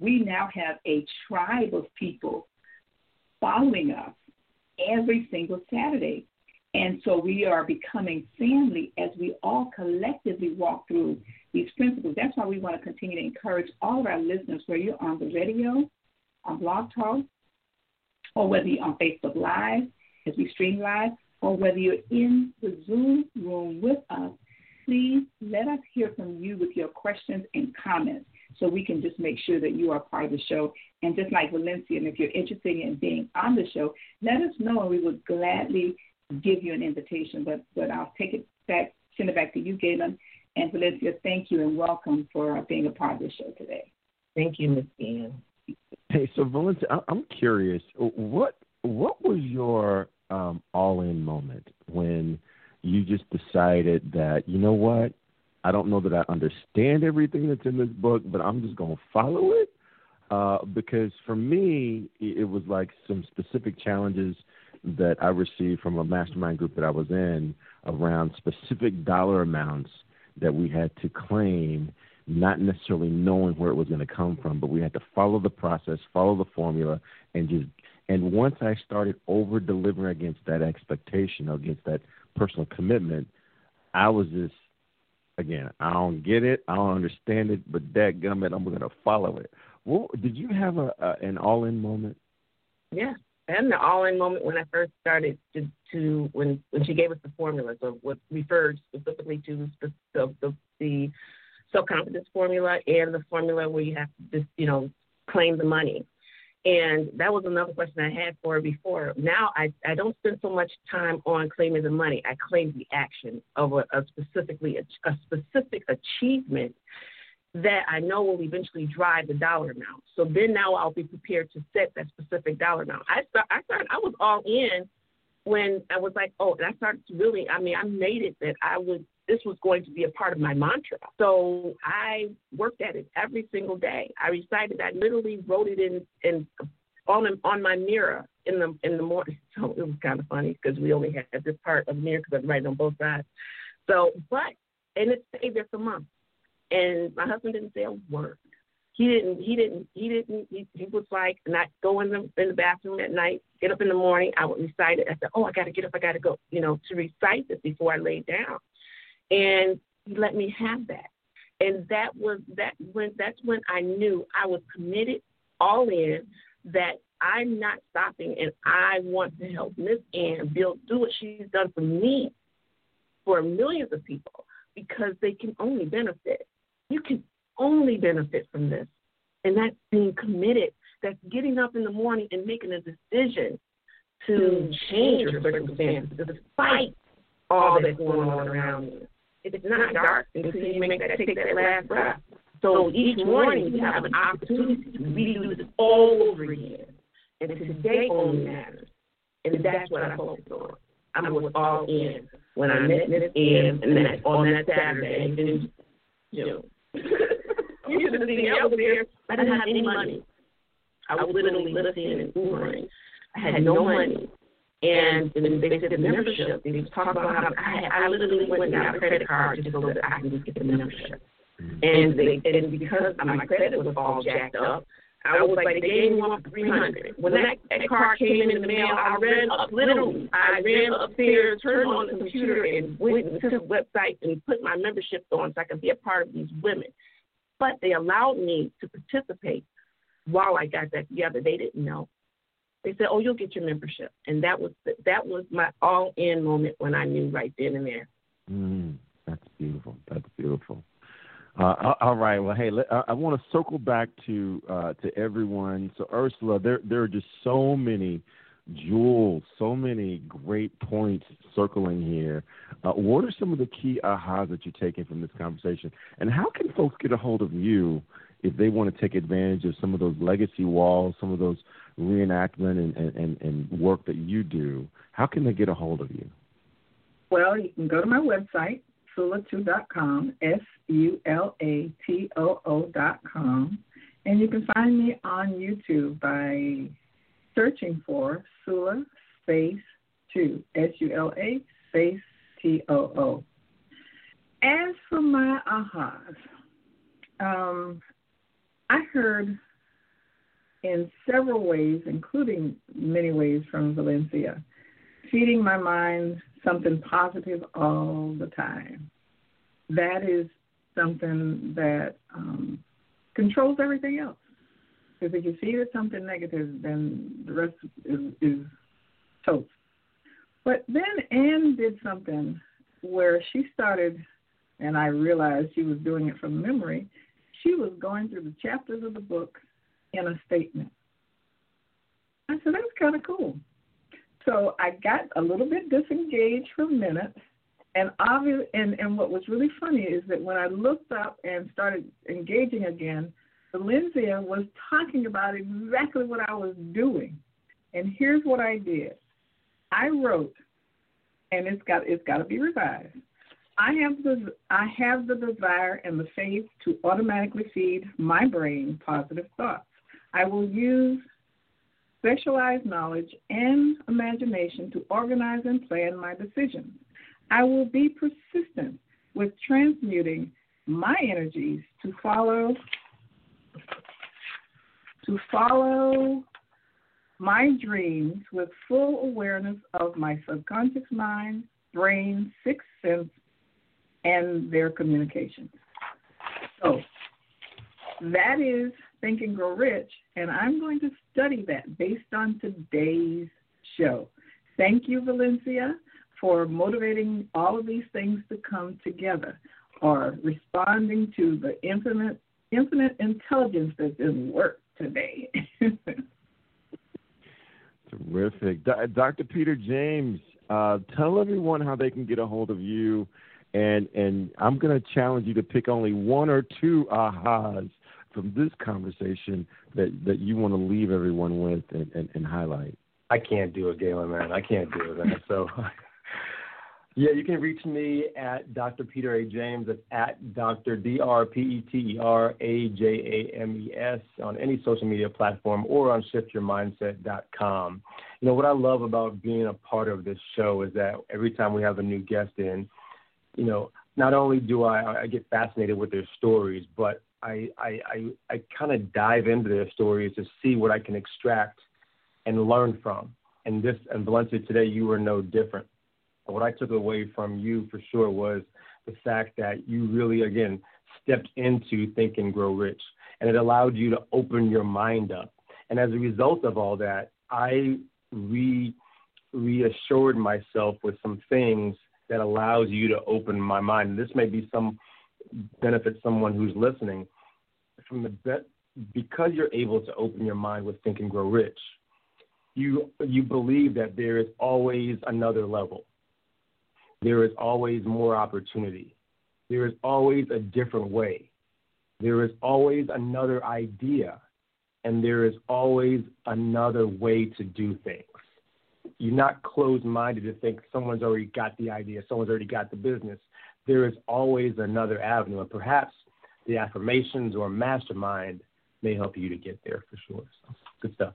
we now have a tribe of people following us every single Saturday. And so we are becoming family as we all collectively walk through these principles. That's why we want to continue to encourage all of our listeners, whether you're on the radio, on Blog Talk, or whether you're on Facebook Live as we stream live, or whether you're in the Zoom room with us, please let us hear from you with your questions and comments so we can just make sure that you are part of the show. And just like Valencia, and if you're interested in being on the show, let us know and we would gladly give you an invitation. But I'll take it back, send it back to you, Galen. And Valencia, thank you and welcome for being a part of the show today. Thank you, Ms. Ann. Hey, so Valencia, I'm curious, what was your all-in moment when you just decided that, you know what, I don't know that I understand everything that's in this book, but I'm just going to follow it? Because for me, it was like some specific challenges that I received from a mastermind group that I was in around specific dollar amounts that we had to claim, not necessarily knowing where it was going to come from, but we had to follow the process, follow the formula, and once I started over-delivering against that expectation, against that personal commitment, I was just, again, I don't get it, I don't understand it, but dadgummit, I'm going to follow it. Well, did you have an all-in moment? Yeah, I had an all-in moment when I first started to when she gave us the formula, so what referred specifically to the self-confidence formula and the formula where you have to just, claim the money. And that was another question I had for her before. Now I don't spend so much time on claiming the money. I claim the action of a specific achievement that I know will eventually drive the dollar amount. So then now I'll be prepared to set that specific dollar amount. I was all in when I was like, and I started to really, I made it that this was going to be a part of my mantra. So I worked at it every single day. I recited, I literally wrote it in on my mirror in the morning. So it was kind of funny because we only had this part of the mirror because I'm writing on both sides. And it stayed there for months. And my husband didn't say a word. He was like, not go in the bathroom at night, get up in the morning. I would recite it. I said, I got to get up, I got to go, to recite this before I lay down. And he let me have that. And that's when I knew I was committed, all in, that I'm not stopping, and I want to help Miss Ann do what she's done for me, for millions of people, because they can only benefit. You can only benefit from this. And that's being committed. That's getting up in the morning and making a decision to change your circumstances despite all that's going on around you. It's not dark until you take that last breath. So each morning you have an opportunity to redo this all over again. And today only matters. And that's what I focused on. I was all in when I met Miss Ann on that Saturday in June. You should have seen me. I was there. I didn't have any money. I was literally listening and Ubering. I had no money. And they said the membership, they talked about how I literally went and got a credit card just so that I can just get the membership. And because my credit was all jacked up, I was like, they gave me one for $300. When that card came in the mail, I ran upstairs, turned on the computer, and went to the website and put my membership on so I could be a part of these women. But they allowed me to participate while I got that together. They didn't know. They said, you'll get your membership. And that was my all-in moment when I knew right then and there. That's beautiful. That's beautiful. All right. Well, hey, I want to circle back to everyone. So, Ursula, there are just so many jewels, so many great points circling here. What are some of the key ahas that you're taking from this conversation? And how can folks get a hold of you if they want to take advantage of some of those legacy walls, some of those reenactment and work that you do? How can they get a hold of you? Well, you can go to my website, Sulatoo.com, SULATOO.com, and you can find me on YouTube by searching for Sula space 2, SULA space TOO. As for my ahas, I heard in several ways, including many ways from Valencia, feeding my mind something positive all the time. That is something that controls everything else. Because if you feed it something negative, then the rest is toast. But then Anne did something where she started, and I realized she was doing it from memory. She was going through the chapters of the book in a statement. I said, that's kind of cool. So I got a little bit disengaged for a minute, and what was really funny is that when I looked up and started engaging again, Valencia was talking about exactly what I was doing. And here's what I did. I wrote, and it's got to be revised. I have the desire and the faith to automatically feed my brain positive thoughts. I will use specialized knowledge and imagination to organize and plan my decisions. I will be persistent with transmuting my energies to follow my dreams with full awareness of my subconscious mind, brain, sixth sense, and their communications. So that is Think and Grow Rich, and I'm going to study that based on today's show. Thank you, Valencia, for motivating all of these things to come together, or responding to the infinite intelligence that's in work today. Terrific. Dr. Peter James, tell everyone how they can get a hold of you, and I'm going to challenge you to pick only one or two ahas from this conversation that you want to leave everyone with and highlight. I can't do it, Galen, man. I can't do it, man. So, yeah, you can reach me at Dr. Peter A. James. That's at Dr. DrPeterAjames on any social media platform or on shiftyourmindset.com. You know, what I love about being a part of this show is that every time we have a new guest in, you know, not only do I get fascinated with their stories, but I kind of dive into their stories to see what I can extract and learn from. And Valencia, today you were no different. What I took away from you for sure was the fact that you really, again, stepped into Think and Grow Rich, and it allowed you to open your mind up. And as a result of all that, I reassured myself with some things that allows you to open my mind. And this may be some benefit someone who's listening. Because you're able to open your mind with Think and Grow Rich, you believe that there is always another level. There is always more opportunity. There is always a different way. There is always another idea. And there is always another way to do things. You're not closed-minded to think someone's already got the idea, someone's already got the business. There is always another avenue. And perhaps the affirmations or mastermind may help you to get there for sure. So, good stuff.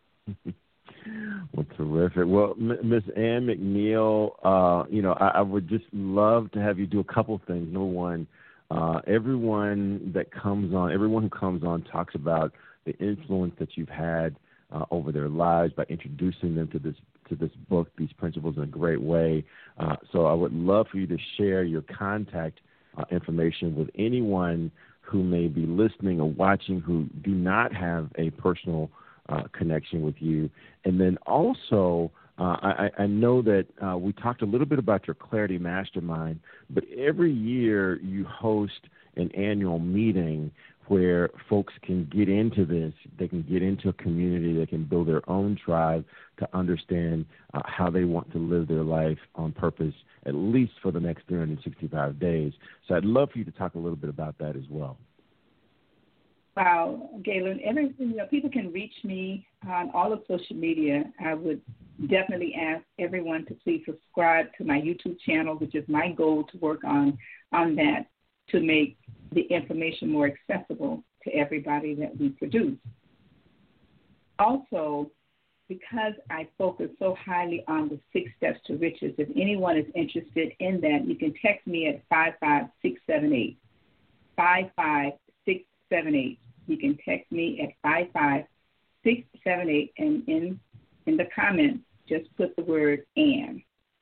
Well, terrific. Well, Miss Anne McNeil, I would just love to have you do a couple things. Number one, everyone who comes on talks about the influence that you've had over their lives by introducing them to this book, these principles, in a great way. So I would love for you to share your contact information with anyone who may be listening or watching who do not have a personal connection with you. And then also, I know that we talked a little bit about your Clarity Mastermind, but every year you host an annual meeting where folks can get into this. They can get into a community. They can build their own tribe to understand how they want to live their life on purpose, at least for the next 365 days. So I'd love for you to talk a little bit about that as well. Wow, Galen, people can reach me on all of social media. I would definitely ask everyone to please subscribe to my YouTube channel, which is my goal to work on that to make the information more accessible to everybody that we produce. Also, because I focus so highly on the 6 steps to riches, if anyone is interested in that, you can text me at 55678. 55678. You can text me at 678, and in the comments, just put the word ANN,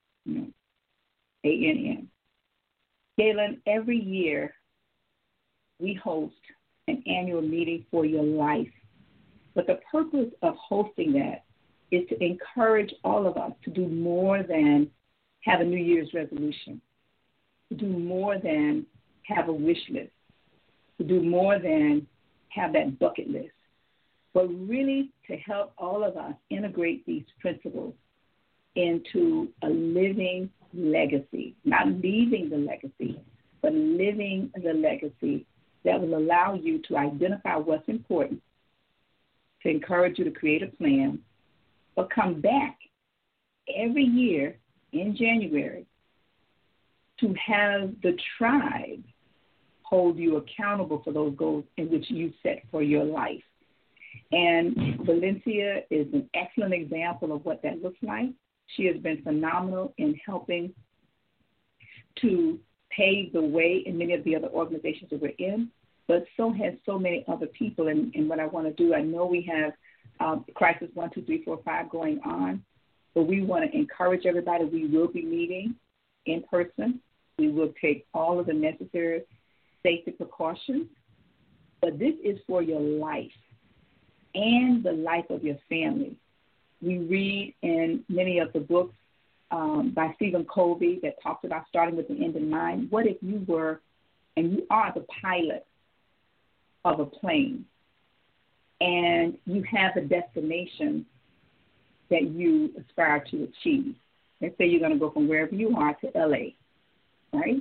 ANN. Galen, every year we host an annual meeting for your life. But the purpose of hosting that is to encourage all of us to do more than have a New Year's resolution, to do more than have a wish list, to do more than have that bucket list, but really to help all of us integrate these principles into a living legacy, not leaving the legacy, but living the legacy that will allow you to identify what's important, to encourage you to create a plan, but come back every year in January to have the tribe hold you accountable for those goals in which you set for your life. And Valencia is an excellent example of what that looks like. She has been phenomenal in helping to pave the way in many of the other organizations that we're in, but so has so many other people. And what I want to do, I know we have Crisis 1, 2, 3, 4, 5 going on, but we want to encourage everybody. We will be meeting in person. We will take all of the necessary safety precautions, but this is for your life and the life of your family. We read in many of the books by Stephen Covey that talks about starting with the end in mind. What if you were, and you are the pilot of a plane, and you have a destination that you aspire to achieve? Let's say you're going to go from wherever you are to LA, right?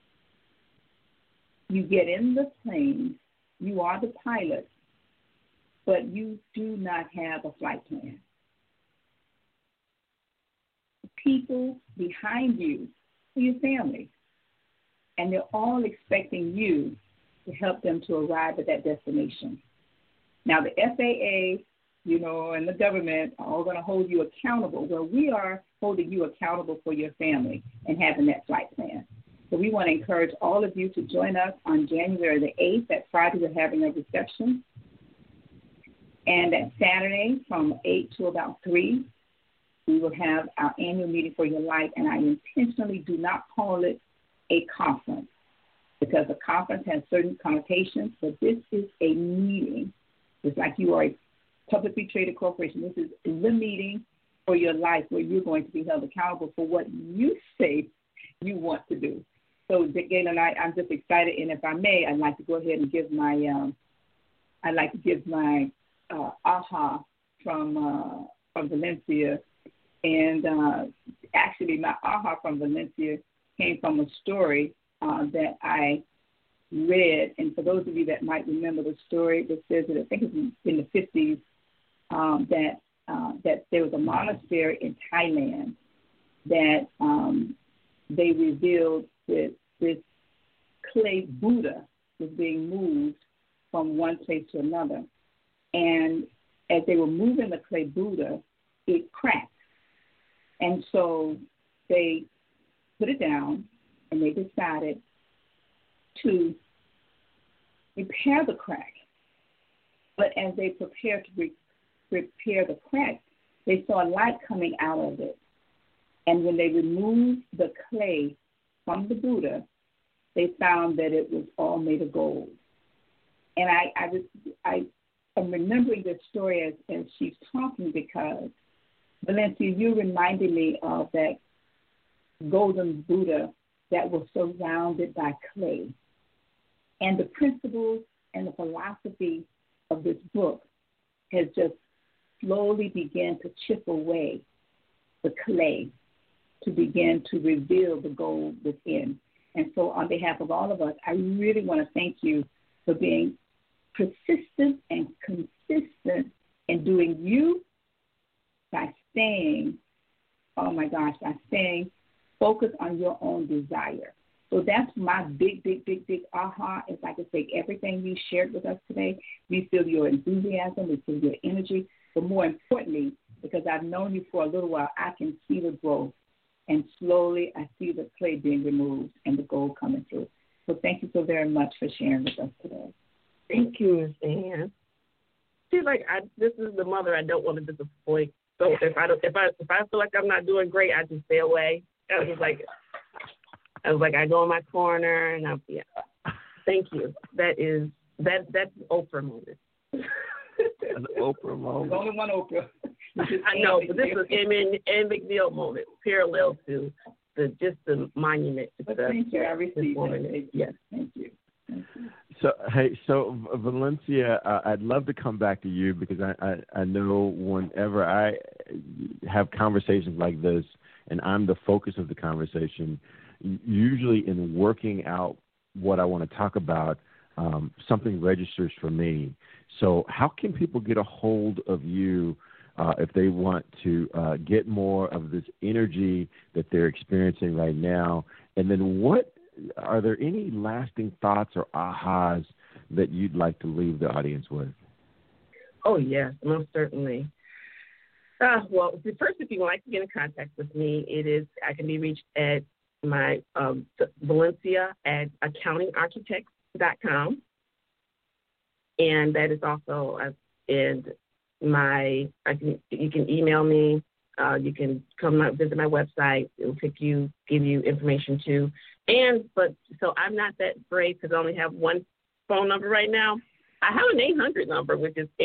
You get in the plane, you are the pilot, but you do not have a flight plan. The people behind you are your family, and they're all expecting you to help them to arrive at that destination. Now, the FAA, and the government are all going to hold you accountable. Well, we are holding you accountable for your family and having that flight plan. So we want to encourage all of you to join us on January the 8th. That Friday, we're having a reception. And that Saturday from 8 to about 3, we will have our annual meeting for your life. And I intentionally do not call it a conference because a conference has certain connotations, but this is a meeting. It's like you are a publicly traded corporation. This is the meeting for your life where you're going to be held accountable for what you say you want to do. So, Galen, I'm just excited, and if I may, I'd like to go ahead and give my aha from Valencia, and actually my aha from Valencia came from a story that I read, and for those of you that might remember the story, that says that I think it's in the 50s that there was a monastery in Thailand that they revealed that this clay Buddha was being moved from one place to another. And as they were moving the clay Buddha, it cracked. And so they put it down and they decided to repair the crack. But as they prepared to repair the crack, they saw light coming out of it. And when they removed the clay from the Buddha, they found that it was all made of gold. And I'm remembering this story as she's talking because, Valencia, you reminded me of that golden Buddha that was surrounded by clay. And the principles and the philosophy of this book has just slowly began to chip away the clay to begin to reveal the gold within. And so on behalf of all of us, I really want to thank you for being persistent and consistent in doing you by staying focused on your own desire. So that's my big aha. If I could take everything you shared with us today, we feel your enthusiasm, we feel your energy, but more importantly, because I've known you for a little while, I can see the growth. And slowly I see the clay being removed and the gold coming through. So thank you so very much for sharing with us today. Thank you, Ms. Ann. she's like, this is the mother I don't want to disappoint. So if I feel like I'm not doing great, I just stay away. I was like, I go in my corner and thank you. That's an Oprah moment. An Oprah moment. There's only one Oprah. I know, but this is Ann McNeil moment, parallel to the monument. But thank you. I received that. Yes. Thank you. So Valencia, I'd love to come back to you because I know whenever I have conversations like this and I'm the focus of the conversation, usually in working out what I want to talk about, something registers for me. So how can people get a hold of you if they want to get more of this energy that they're experiencing right now? And then are there any lasting thoughts or ahas that you'd like to leave the audience with? Oh, yes, most certainly. Well, first, if you'd like to get in contact with me, I can be reached at my Valencia at accountingarchitects.com. And that is also you can email me. You can come visit my website. It will give you information too. So I'm not that brave because I only have one phone number right now. I have an 800 number, which is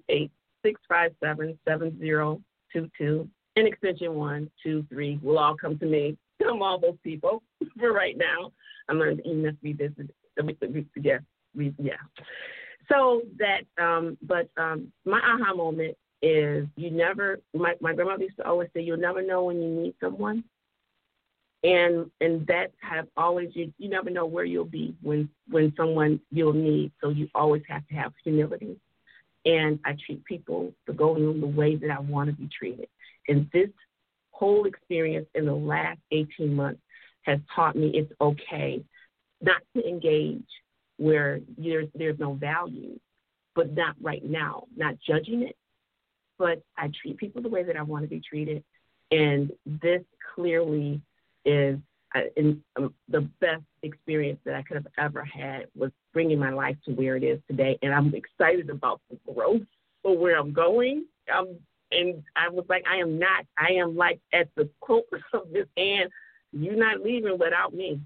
888-657-7022, and extension 123 will all come to me. I'm all those people for right now. I'm learning to email revisit. Yeah. So that, my aha moment is my grandmother used to always say, you'll never know when you need someone. And that have always, you never know where you'll be when someone you'll need. So you always have to have humility. And I treat people the way that I want to be treated. And this whole experience in the last 18 months has taught me it's okay not to engage where there's no value, but not right now, not judging it. But I treat people the way that I want to be treated. And this clearly is the best experience that I could have ever had was bringing my life to where it is today. And I'm excited about the growth for where I'm going. And I was like, I am like at the quote of this, and you're not leaving without me.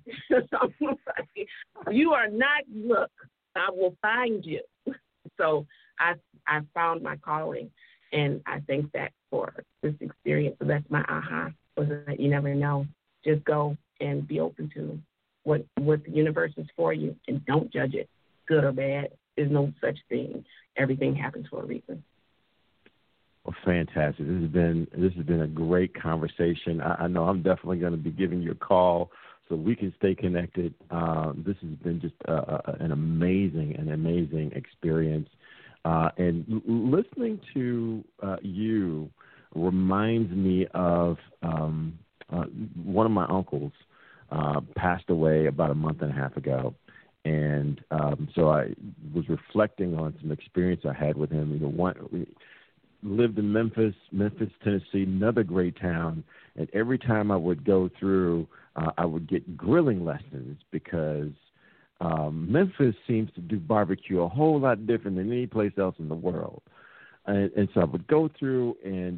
You are not, look, I will find you. So I found my calling, and I thank that for this experience. So that's my aha, was that you never know. Just go and be open to what the universe is for you, and don't judge it, good or bad. There's no such thing. Everything happens for a reason. Well, fantastic. This has been a great conversation. I know I'm definitely going to be giving you a call so we can stay connected. This has been just an amazing experience. And listening to you reminds me of one of my uncles passed away about a month and a half ago. And so I was reflecting on some experience I had with him. We lived in Memphis, Tennessee, another great town. And every time I would go through, I would get grilling lessons because Memphis seems to do barbecue a whole lot different than any place else in the world. And so I would go through, and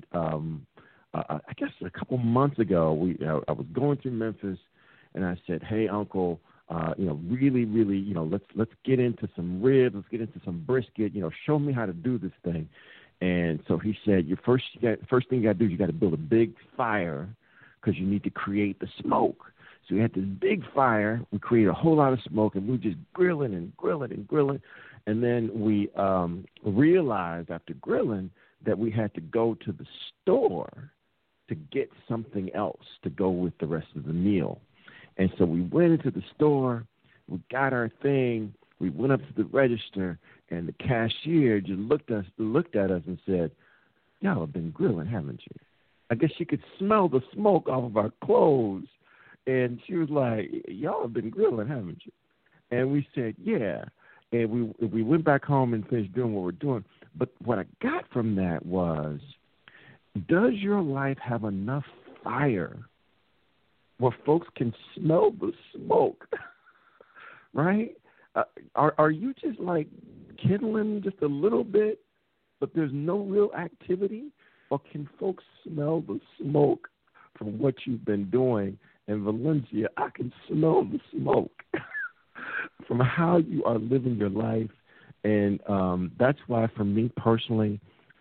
I guess a couple months ago, I was going through Memphis, and I said, "Hey, Uncle, really, let's get into some ribs, let's get into some brisket. Show me how to do this thing." And so he said, first thing you got to do is you got to build a big fire because you need to create the smoke. So we had this big fire. We created a whole lot of smoke, and we were just grilling. And then we realized after grilling that we had to go to the store to get something else to go with the rest of the meal. And so we went into the store, we got our thing, we went up to the register, and the cashier just looked at us and said, "Y'all have been grilling, haven't you?" I guess she could smell the smoke off of our clothes. And she was like, "Y'all have been grilling, haven't you?" And we said, "Yeah." And we went back home and finished doing what we're doing. But what I got from that was, does your life have enough fire where folks can smell the smoke, right? Are you just like kindling just a little bit but there's no real activity? Or can folks smell the smoke from what you've been doing? And Valencia, I can smell the smoke from how you are living your life. And that's why, for me personally,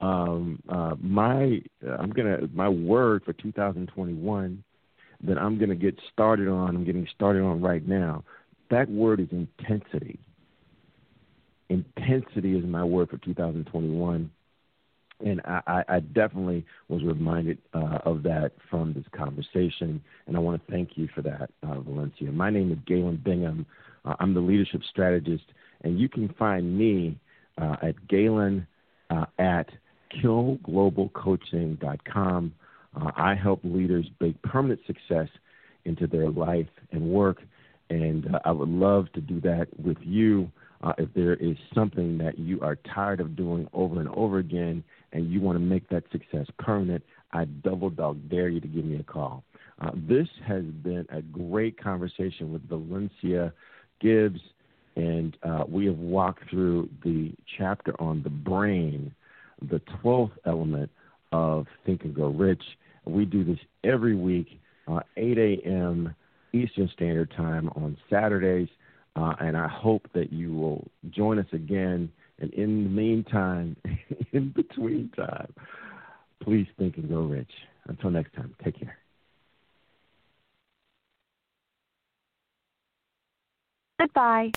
my word for 2021 that I'm going to get started on, I'm getting started on right now, that word is intensity. Intensity is my word for 2021. And I definitely was reminded of that from this conversation, and I want to thank you for that, Valencia. My name is Galen Bingham. I'm the leadership strategist, and you can find me at Galen at killglobalcoaching.com. I help leaders bring permanent success into their life and work, and I would love to do that with you. If there is something that you are tired of doing over and over again and you want to make that success permanent, I double dog dare you to give me a call. This has been a great conversation with Valencia Gibbs, and we have walked through the chapter on the brain, the 12th element of Think and Grow Rich. We do this every week, 8 a.m. Eastern Standard Time on Saturdays. And I hope that you will join us again. And in the meantime, in between time, please think and grow rich. Until next time, take care. Goodbye.